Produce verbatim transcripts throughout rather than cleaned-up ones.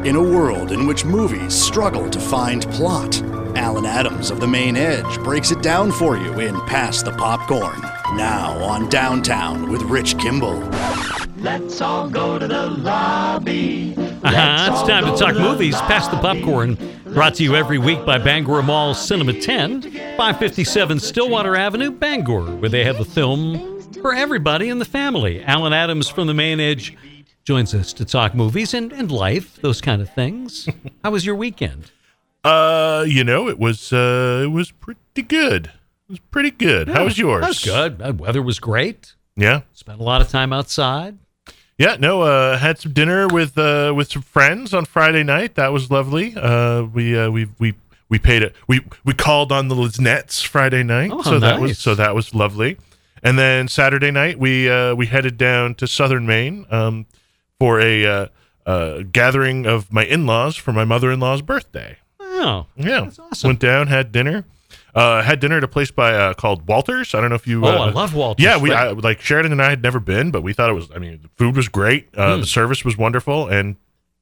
In a world in which movies struggle to find plot, Alan Adams of The Main Edge breaks it down for you in Pass the Popcorn. Now on Downtown with Rich Kimball. Let's all go to the lobby. Uh-huh, it's time to talk movies. Pass the Popcorn. Brought to you every week by Bangor Mall Cinema ten, five fifty-seven Stillwater Avenue, Bangor, where they have a film for everybody in the family. Alan Adams from The Main Edge joins us to talk movies and, and life, those kind of things. How was your weekend? Uh, you know, it was uh, it was pretty good. It was pretty good. Yeah, How was yours? That was good. The weather was great. Yeah. Spent a lot of time outside. Yeah, no, uh, had some dinner with uh, with some friends on Friday night. That was lovely. Uh, we uh, we we we paid it. We we called on the Lisnettes Friday night, Oh, so that nice. was so that was lovely. And then Saturday night, we uh, we headed down to Southern Maine um, for a uh, uh, gathering of my in-laws for my mother-in-law's birthday. Oh, Yeah, that's awesome. went down, had dinner. Uh, had dinner at a place by uh, called Walters. I don't know if you. Oh, uh, I love Walters. Yeah, we I, like Sheridan and I had never been, but we thought it was. I mean, the food was great. Uh, Mm. The service was wonderful, and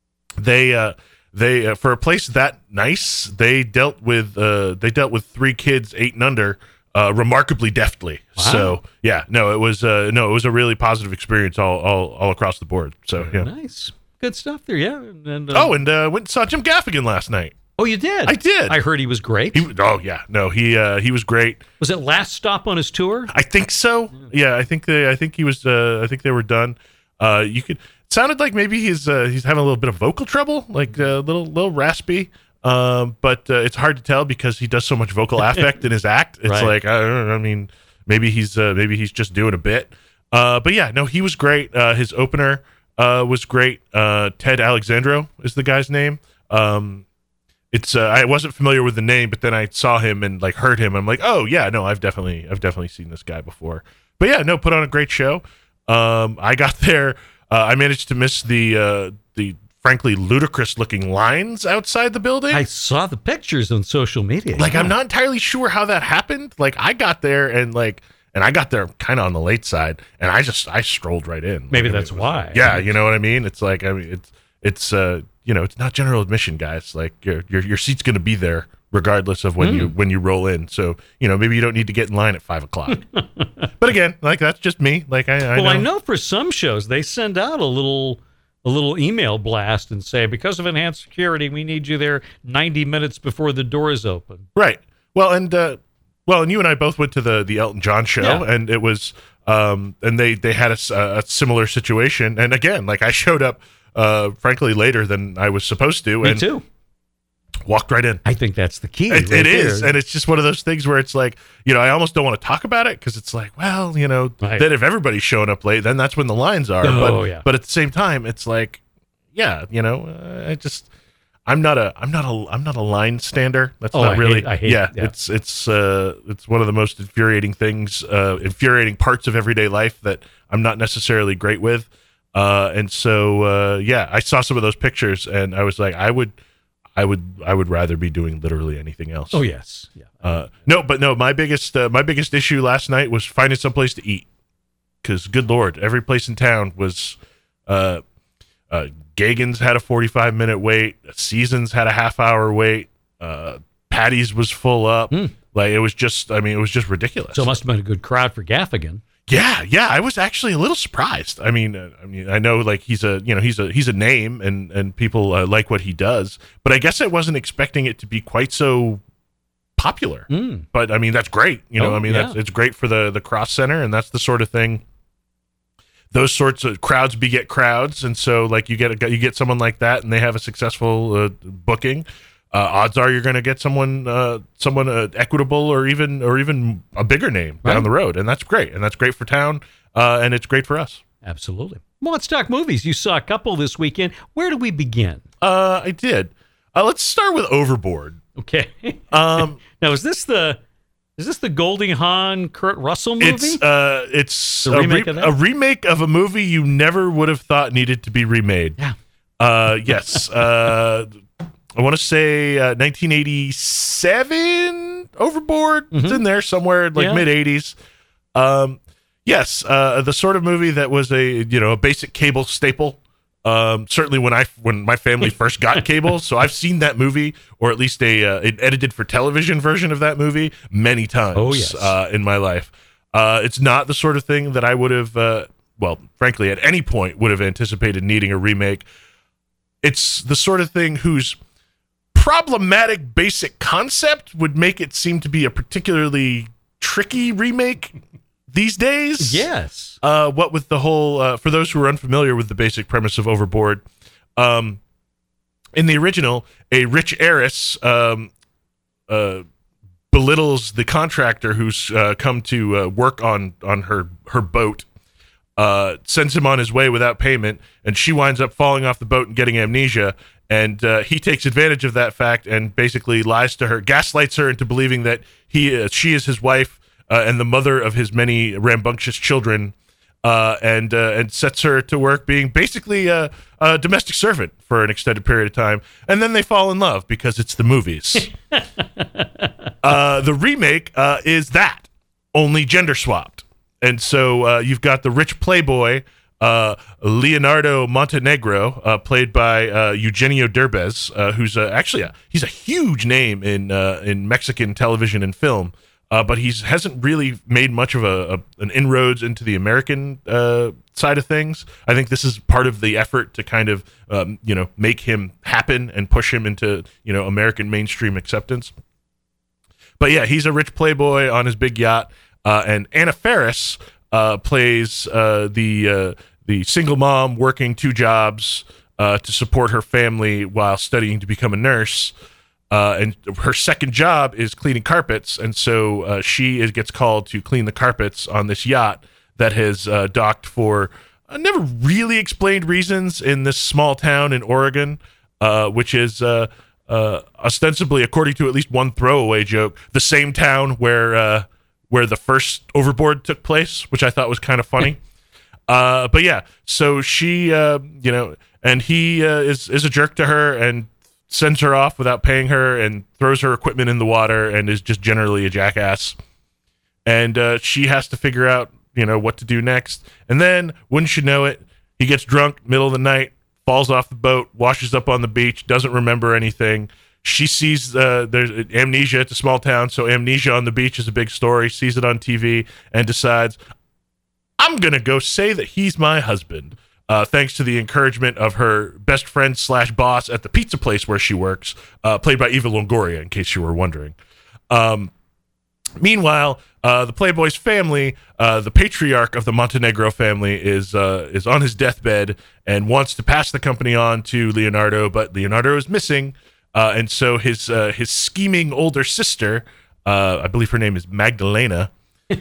they uh, they uh, for a place that nice, they dealt with uh, they dealt with three kids eight and under uh, remarkably deftly. Wow. So yeah, no, it was uh, no, it was a really positive experience all all, all across the board. So yeah. Nice. Good stuff there, yeah. And, and, uh, Oh, and uh, went and saw Jim Gaffigan last night. oh, you did? I did. I heard he was great. He, oh yeah, no, he uh, he was great. Was it last stop on his tour? I think so. Yeah, I think they. I think he was. Uh, I think they were done. Uh, you could. It sounded like maybe he's uh, he's having a little bit of vocal trouble, like a uh, little little raspy. Um, but uh, it's hard to tell because he does so much vocal affect in his act. It's Right. like I, don't know, I mean, maybe he's uh, maybe he's just doing a bit. Uh, but yeah, no, he was great. Uh, his opener uh, was great. Uh, Ted Alexandro is the guy's name. Um, It's uh, I wasn't familiar with the name, but then I saw him and like heard him. I'm like, oh yeah, no, I've definitely I've definitely seen this guy before. But yeah, no, put on a great show. Um, I got there. Uh, I managed to miss the uh, the frankly ludicrous looking lines outside the building. I saw the pictures on social media. like yeah. I'm not entirely sure how that happened. Like I got there and like and I got there kind of on the late side, and I just I strolled right in. Maybe Like, I mean, that's it was- why. Yeah, you know what I mean. It's like I mean it's it's uh you know it's not general admission, guys. Like your your your seat's going to be there regardless of when Mm. you when you roll in. So you know maybe you don't need to get in line at five o'clock. But again, like that's just me. Like I, I well, know. I know for some shows they send out a little a little email blast and say, because of enhanced security, we need you there ninety minutes before the doors open. Right. Well, and uh, well, and you and I both went to the the Elton John show, Yeah. and it was um, and they they had a, s- a similar situation. And again, like I showed up, uh, frankly, later than I was supposed to, Me and too. walked right in. I think that's the key. It, right it is, there. and it's just one of those things where it's like, you know, I almost don't want to talk about it because it's like, well, you know, Right. then if everybody's showing up late, then that's when the lines are. Oh, but, yeah. but at the same time, it's like, yeah, you know, uh, I just, I'm not a, I'm not a, I'm not a line stander. That's Oh, not I really, hate- I hate- yeah, yeah. it's, it's, uh, it's one of the most infuriating things, uh, infuriating parts of everyday life that I'm not necessarily great with. Uh, and so, uh, yeah, I saw some of those pictures and I was like, I would, I would, I would rather be doing literally anything else. Oh yes, yeah. Uh, no, but no, my biggest uh, my biggest issue last night was finding someplace to eat. Because, good Lord, every place in town was. Uh, uh, Gagan's had a forty-five minute wait. Seasons had a half hour wait. Uh, Patty's was full up. Hmm. Like it was just, I mean, it was just ridiculous. So it must have been a good crowd for Gaffigan. Yeah, yeah, I was actually a little surprised. I mean, uh, I mean, I know like he's a, you know, he's a he's a name, and and people uh, like what he does, but I guess I wasn't expecting it to be quite so popular. Mm. But I mean, that's great. You know, Oh, I mean, yeah. that's it's great for the the cross center, and that's the sort of thing. Those sorts of crowds beget crowds, and so like you get a, you get someone like that, and they have a successful uh, booking. Uh, odds are you're going to get someone, uh, someone uh, equitable, or even, or even a bigger name Right. down the road, and that's great, and that's great for town, uh, and it's great for us. Absolutely. Well, let's talk movies. You saw a couple this weekend. Where do we begin? Uh, I did. Uh, let's start with Overboard. Okay. Um, Now, is this the is this the Goldie Hawn Kurt Russell movie? it's uh, it's The a, remake re- of that? a remake of a movie you never would have thought needed to be remade. Yeah. Uh, yes. uh, I want to say uh, nineteen eighty-seven Overboard. It's in there somewhere, like Yeah. mid eighties. Um, yes, uh, the sort of movie that was a you know a basic cable staple Um, certainly when I when my family first got cable, so I've seen that movie, or at least a uh, an edited for television version of that movie many times. Oh, yes. uh, in my life. Uh, it's not the sort of thing that I would have, uh, well, frankly, at any point would have anticipated needing a remake. It's the sort of thing whose problematic basic concept would make it seem to be a particularly tricky remake these days. Yes. Uh, what with the whole, uh, for those who are unfamiliar with the basic premise of Overboard, um, in the original, a rich heiress um, uh, belittles the contractor who's uh, come to uh, work on, on her, her boat, uh, sends him on his way without payment, and she winds up falling off the boat and getting amnesia. And uh, he takes advantage of that fact and basically lies to her, gaslights her into believing that he, uh, she is his wife, Uh, and the mother of his many rambunctious children, uh, and uh, and sets her to work being basically a, a domestic servant for an extended period of time, and then they fall in love because it's the movies. uh, the remake uh, is that, only gender swapped, and so uh, you've got the rich playboy uh, Leonardo Montenegro, uh, played by uh, Eugenio Derbez, uh, who's uh, actually a, he's a huge name in uh, in Mexican television and film. Uh, but he hasn't really made much of a, a an inroads into the American uh, side of things. I think this is part of the effort to kind of um, you know make him happen and push him into you know American mainstream acceptance. But yeah, he's a rich playboy on his big yacht, uh, and Anna Faris uh, plays uh, the uh, the single mom working two jobs uh, to support her family while studying to become a nurse. Uh, and her second job is cleaning carpets, and so uh, she is, gets called to clean the carpets on this yacht that has uh, docked for uh, never really explained reasons in this small town in Oregon, uh, which is uh, uh, ostensibly, according to at least one throwaway joke, the same town where uh, where the first Overboard took place, which I thought was kind of funny. uh, but yeah, so she, uh, you know, and he uh, is is a jerk to her and sends her off without paying her and throws her equipment in the water and is just generally a jackass. And uh, she has to figure out, you know, what to do next. And then, wouldn't you know it, he gets drunk, middle of the night, falls off the boat, washes up on the beach, doesn't remember anything. She sees uh, there's amnesia. It's a small town, so amnesia on the beach is a big story, sees it on T V, and decides, I'm going to go say that he's my husband. Uh, thanks to the encouragement of her best friend slash boss at the pizza place where she works, uh, played by Eva Longoria, in case you were wondering. Um, meanwhile, uh, the Playboy's family, uh, the patriarch of the Montenegro family, is uh, is on his deathbed and wants to pass the company on to Leonardo, but Leonardo is missing, uh, and so his uh, his scheming older sister, uh, I believe her name is Magdalena,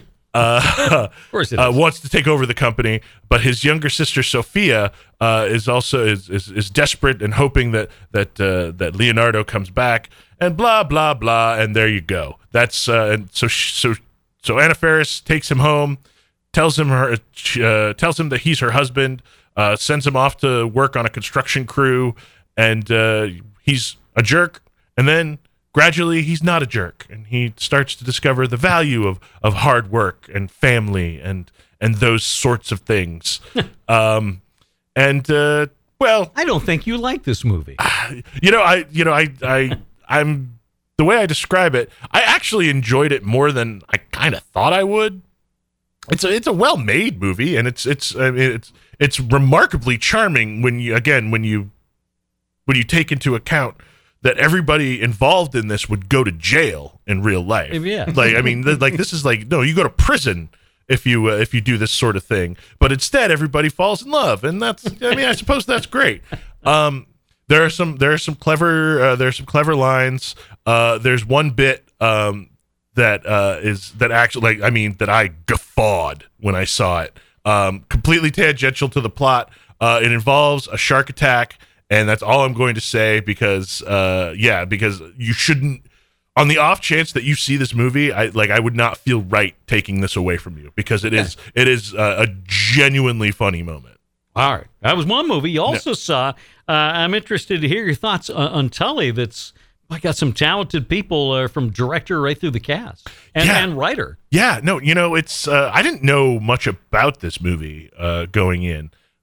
Uh, of course it uh, is. wants to take over the company, but his younger sister Sophia uh, is also is, is is desperate and hoping that that uh, that Leonardo comes back, and blah blah blah, and there you go. That's uh, and so sh- so so Anna Faris takes him home, tells him her uh, tells him that he's her husband, uh, sends him off to work on a construction crew, and uh, he's a jerk, and then gradually, he's not a jerk, and he starts to discover the value of, of hard work and family and and those sorts of things. um, and uh, well, I don't think you like this movie. you know, I you know, I I I'm the way I describe it. I actually enjoyed it more than I kind of thought I would. It's a it's a well made movie, and it's it's I mean, it's it's remarkably charming when you again when you when you take into account that everybody involved in this would go to jail in real life. Yeah. Like, I mean, th- like this is like, no, you go to prison if you uh, if you do this sort of thing. But instead, everybody falls in love, and that's, I mean, I suppose that's great. Um, there are some there are some clever uh, there are some clever lines. Uh, there's one bit um, that uh, is that actually, like, I mean, that I guffawed when I saw it. Um, completely tangential to the plot. Uh, it involves a shark attack. And that's all I'm going to say because, uh, yeah, because you shouldn't, on the off chance that you see this movie, I like I would not feel right taking this away from you because it is it is uh, a genuinely funny moment. All right. That was one movie. You also yeah. saw, uh, I'm interested to hear your thoughts on, on Tully that's I got some talented people uh, from director right through the cast and, yeah. and writer. Yeah, no, you know, it's, uh, I didn't know much about this movie uh, going in.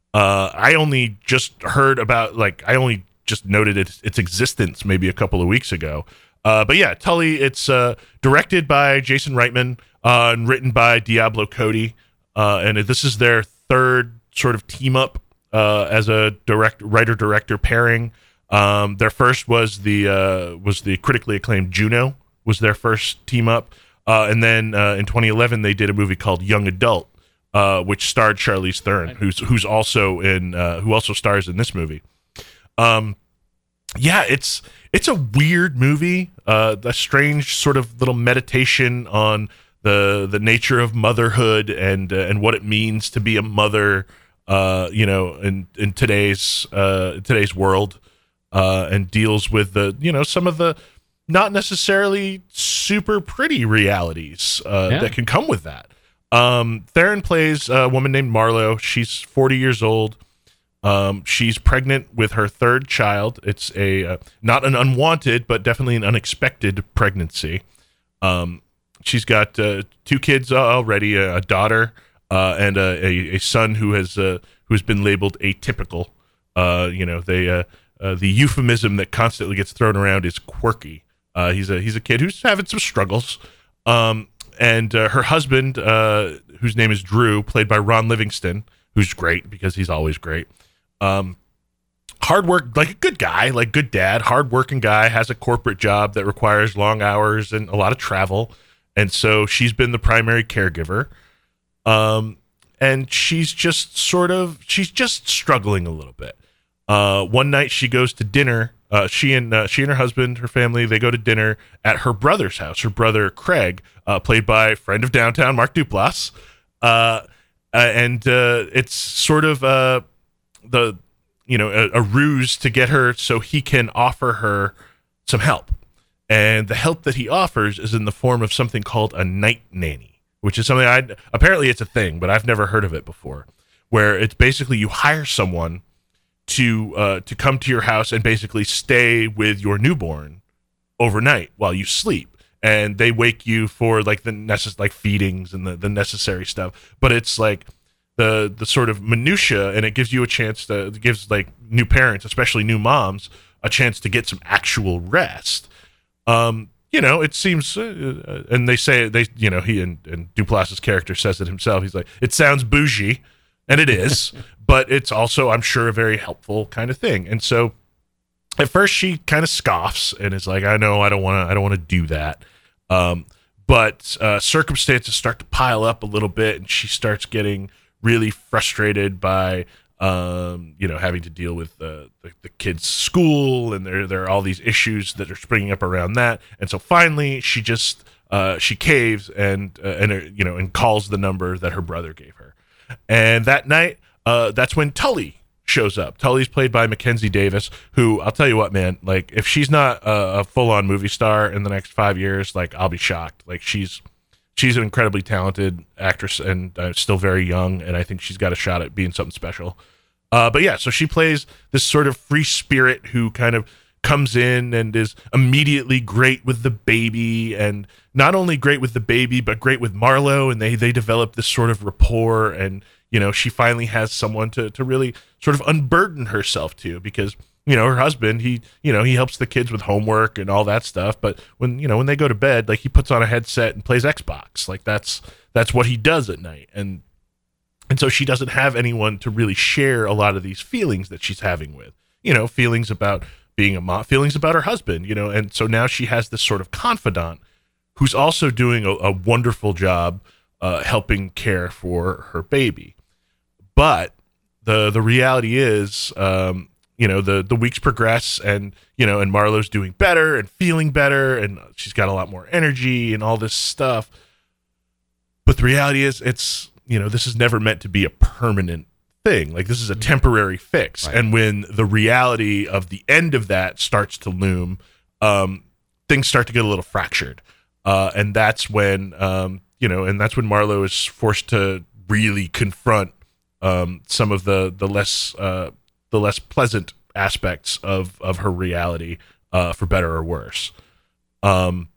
Uh, I only just heard about, like, I only just noted its, its existence maybe a couple of weeks ago. Uh, but yeah, Tully, it's uh, directed by Jason Reitman uh, and written by Diablo Cody. Uh, and this is their third sort of team up uh, as a direct writer-director pairing. Um, their first was the uh, was the critically acclaimed Juno, was their first team up. Uh, and then uh, in twenty eleven, they did a movie called Young Adult, uh, which starred Charlize Theron, who's who's also in uh, who also stars in this movie. Um, yeah, it's it's a weird movie, uh, a strange sort of little meditation on the the nature of motherhood and uh, and what it means to be a mother, uh, you know, in in today's uh, today's world, uh, and deals with the you know some of the not necessarily super pretty realities uh, yeah. that can come with that. Um, Theron plays a woman named Marlo. She's forty years old. Um, she's pregnant with her third child. It's a uh, not an unwanted, but definitely an unexpected pregnancy. Um, she's got uh, two kids already, a, a daughter uh, and a, a, a son who has uh, who has been labeled atypical. Uh, you know, they uh, uh, the euphemism that constantly gets thrown around is quirky. Uh, he's a he's a kid who's having some struggles. Um, and uh, her husband, uh, whose name is Drew, played by Ron Livingston, who's great because he's always great. Um, hard work, like a good guy, like good dad, hard working guy, has a corporate job that requires long hours and a lot of travel. And so she's been the primary caregiver. Um, and she's just sort of, she's just struggling a little bit. Uh, one night she goes to dinner. Uh, she and uh, she and her husband, her family, they go to dinner at her brother's house. Her brother Craig, uh, played by friend of Downtown Mark Duplass, uh, uh, and uh, it's sort of uh, the you know a, a ruse to get her so he can offer her some help. And the help that he offers is in the form of something called a night nanny, which is something I apparently it's a thing, but I've never heard of it before. Where it's basically you hire someone to uh, to come to your house and basically stay with your newborn overnight while you sleep, and they wake you for like the necess- like feedings and the, the necessary stuff. But it's like the the sort of minutia, and it gives you a chance to it gives like new parents, especially new moms, a chance to get some actual rest. Um, you know, it seems, uh, and they say they you know he and, and Duplass's character says it himself. He's like, it sounds bougie, and it is. But it's also, I'm sure, a very helpful kind of thing. And so, at first, she kind of scoffs and is like, "I know, I don't want to, I don't want to do that." Um, but uh, circumstances start to pile up a little bit, and she starts getting really frustrated by, um, you know, having to deal with uh, the the kids' school, and there there are all these issues that are springing up around that. And so, finally, she just uh, she caves and uh, and uh, you know and calls the number that her brother gave her. And that night. Uh, that's when Tully shows up. Tully's played by Mackenzie Davis, who I'll tell you what, man, like if she's not a, a full-on movie star in the next five years, like I'll be shocked. Like she's she's an incredibly talented actress and uh, still very young, and I think she's got a shot at being something special. Uh, but yeah, so she plays this sort of free spirit who kind of comes in and is immediately great with the baby, and not only great with the baby, but great with Marlo, and they they develop this sort of rapport. And you know, she finally has someone to, to really sort of unburden herself to, because, you know, her husband, he, you know, he helps the kids with homework and all that stuff. But when, you know, when they go to bed, like he puts on a headset and plays Xbox, like that's, that's what he does at night. And, and so she doesn't have anyone to really share a lot of these feelings that she's having with, you know, feelings about being a mom, feelings about her husband, you know. And so now she has this sort of confidant who's also doing a, a wonderful job uh, helping care for her baby. But the the reality is, um, you know, the, the weeks progress, and, you know, and Marlo's doing better and feeling better, and she's got a lot more energy and all this stuff. But the reality is, it's, you know, this is never meant to be a permanent thing. Like, this is a temporary fix. Right. And when the reality of the end of that starts to loom, um, things start to get a little fractured. Uh, and that's when, um, you know, and that's when Marlo is forced to really confront um, some of the the less uh, the less pleasant aspects of of her reality, uh, for better or worse. Um,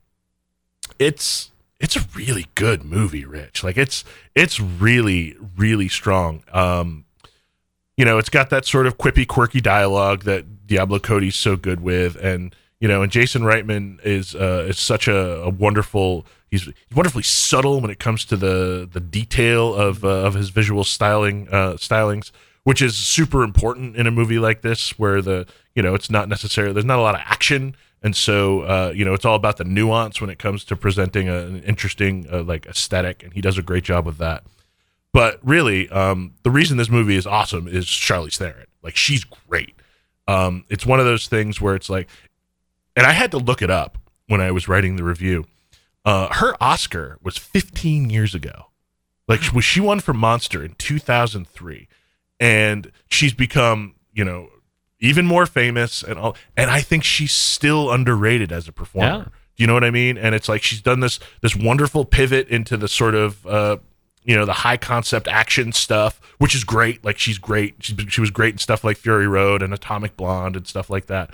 it's it's a really good movie, Rich. Like it's it's really really strong. Um, you know, it's got that sort of quippy, quirky dialogue that Diablo Cody's so good with, and you know, and Jason Reitman is uh, is such a, a wonderful. He's, he's wonderfully subtle when it comes to the the detail of uh, of his visual styling uh, stylings, which is super important in a movie like this, where the you know it's not necessarily there's not a lot of action, and so uh, you know it's all about the nuance when it comes to presenting a, an interesting uh, like aesthetic, and he does a great job with that. But really, um, the reason this movie is awesome is Charlize Theron. Like, she's great. Um, it's one of those things where it's like, and I had to look it up when I was writing the review. Uh, her Oscar was fifteen years ago. Like, she, she won for Monster in two thousand three, and she's become, you know, even more famous and all. And I think she's still underrated as a performer. Yeah. Do you know what I mean? And it's like she's done this this wonderful pivot into the sort of uh, you know, the high concept action stuff, which is great. Like, she's great. She she was great in stuff like Fury Road and Atomic Blonde and stuff like that.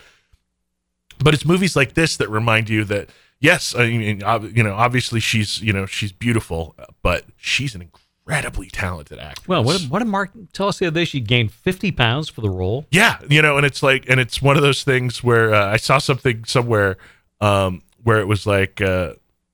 But it's movies like this that remind you that, yes, I mean, you know, obviously she's, you know, she's beautiful, but she's an incredibly talented actress. Well, what did, what did Mark tell us the other day? She gained fifty pounds for the role. Yeah, you know, and it's like, and it's one of those things where uh, I saw something somewhere um, where it was like, uh,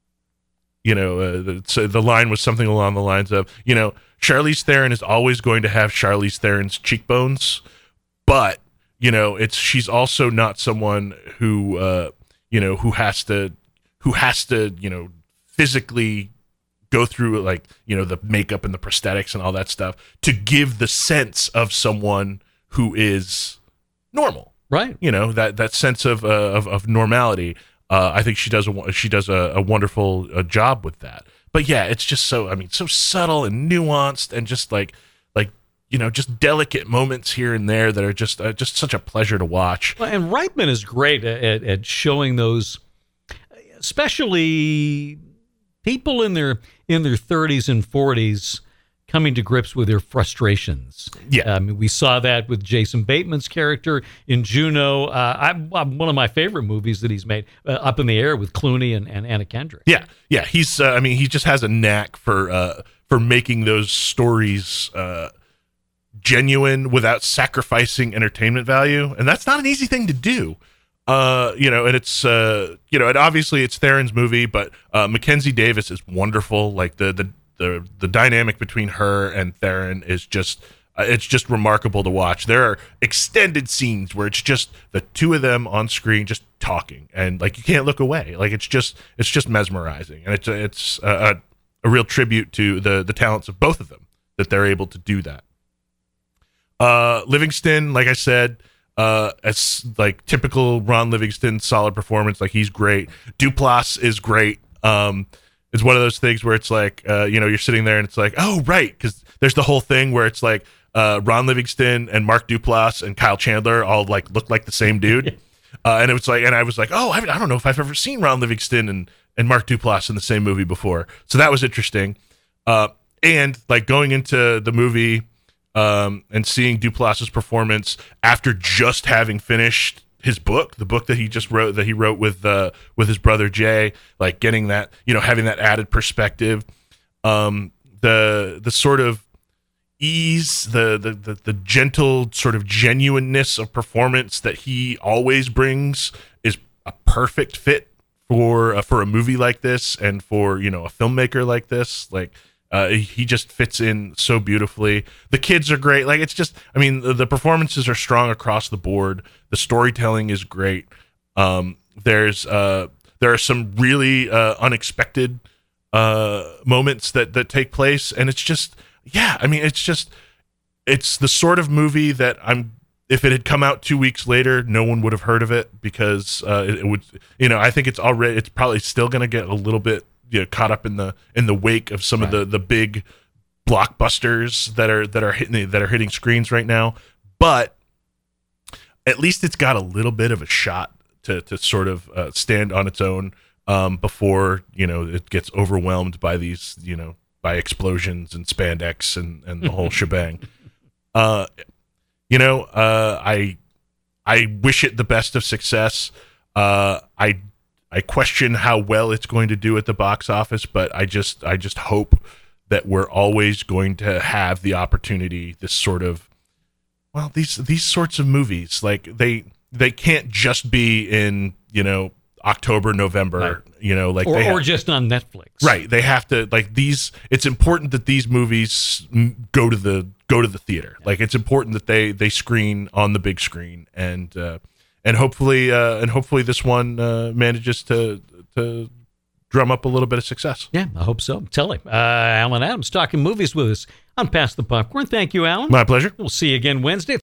you know, uh, the, so the line was something along the lines of, you know, Charlize Theron is always going to have Charlize Theron's cheekbones, but you know, it's she's also not someone who uh, you know who has to who has to you know physically go through like you know the makeup and the prosthetics and all that stuff to give the sense of someone who is normal, right? You know, that that sense of uh, of, of normality. Uh, I think she does a she does a, a wonderful uh, job with that. But yeah, it's just so I mean so subtle and nuanced and just like. You know, just delicate moments here and there that are just uh, just such a pleasure to watch. Well, and Reitman is great at, at showing those, especially people in their in their thirties and forties coming to grips with their frustrations. Yeah, I mean, we saw that with Jason Bateman's character in Juno. Uh, I, one of my favorite movies that he's made, uh, Up in the Air with Clooney and, and Anna Kendrick. Yeah, yeah, he's. Uh, I mean, he just has a knack for uh, for making those stories. Uh, genuine without sacrificing entertainment value, and that's not an easy thing to do. Uh, you know, and it's uh, you know, and obviously it's Theron's movie, but uh, Mackenzie Davis is wonderful. Like the the the the dynamic between her and Theron is just uh, it's just remarkable to watch. There are extended scenes where it's just the two of them on screen just talking, and like you can't look away. Like it's just it's just mesmerizing, and it's it's a, a, a real tribute to the the talents of both of them that they're able to do that. Uh, Livingston, like I said, uh, as like typical Ron Livingston, solid performance. Like he's great. Duplass is great. Um, it's one of those things where it's like, uh, you know, you're sitting there and it's like, oh, right. Cause there's the whole thing where it's like, uh, Ron Livingston and Mark Duplass and Kyle Chandler all like look like the same dude. uh, and it was like, and I was like, oh, I, I don't know if I've ever seen Ron Livingston and, and Mark Duplass in the same movie before. So that was interesting. Uh, and like going into the movie, Um, and seeing Duplass's performance after just having finished his book, the book that he just wrote, that he wrote with uh, with his brother Jay, like getting that, you know, having that added perspective, um, the the sort of ease, the, the the the gentle sort of genuineness of performance that he always brings is a perfect fit for uh, for a movie like this and for, you know, a filmmaker like this, like. Uh, he just fits in so beautifully. The kids are great. Like it's just, I mean, the, the performances are strong across the board. The storytelling is great. Um, there's uh, there are some really uh, unexpected uh, moments that that take place, and it's just, yeah. I mean, it's just, it's the sort of movie that I'm. If it had come out two weeks later, no one would have heard of it because uh, it, it would. You know, I think it's already. It's probably still going to get a little bit. You know, caught up in the in the wake of some right. of the, the big blockbusters that are that are hitting that are hitting screens right now, but at least it's got a little bit of a shot to to sort of uh, stand on its own um, before you know it gets overwhelmed by these you know by explosions and spandex and, and the whole shebang. Uh, you know, uh, I I wish it the best of success. Uh, I. I question how well it's going to do at the box office, but I just I just hope that we're always going to have the opportunity, this sort of well, these these sorts of movies, like they they can't just be in, you know, October, November, Right. you know, like Or, they or have, just on Netflix. right. They have to like these. It's important that these movies mm, go to the go to the theater. Like it's important that they they screen on the big screen, and uh, and hopefully uh, and hopefully this one uh, manages to to drum up a little bit of success. Yeah, I hope so. Tell him. Uh, Alan Adams talking movies with us on Pass the Popcorn. Thank you, Alan. My pleasure. We'll see you again Wednesday.